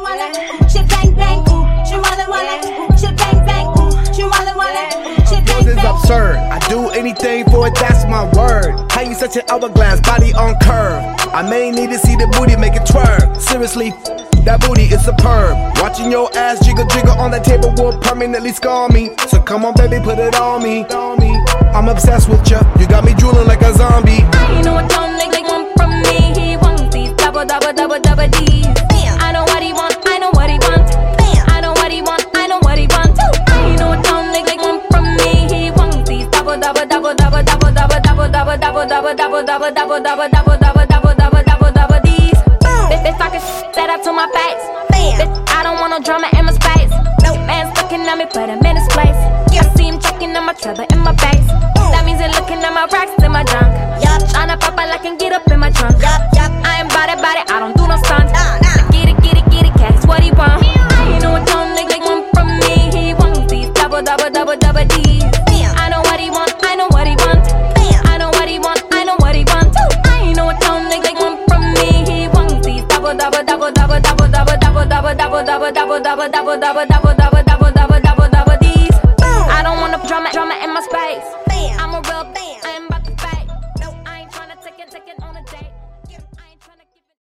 walla, she bang bang, she walla walla, she bang bang, she walla walla, she bang bang. This is absurd. I do anything for it, that's my word. How you such an hourglass, body on curve? I may need to see the booty make it twerk. Seriously, that booty is superb. Watching your ass jiggle jiggle on that table will permanently scar me. So come on baby, put it on me. I'm obsessed with ya, you got me drooling like a zombie. I know what don't nigga want from me. He wants these double D's. I know what he want, I know what he want. I know what he want, I know what he want. I know what don't nigga want from me. He wants these double D's. Bitch talking set up to my face. Bitch, I don't want no drama in my space. Man's looking at me, put him in his place. I see him checking on my treasure in my face. That means they're looking at my racks.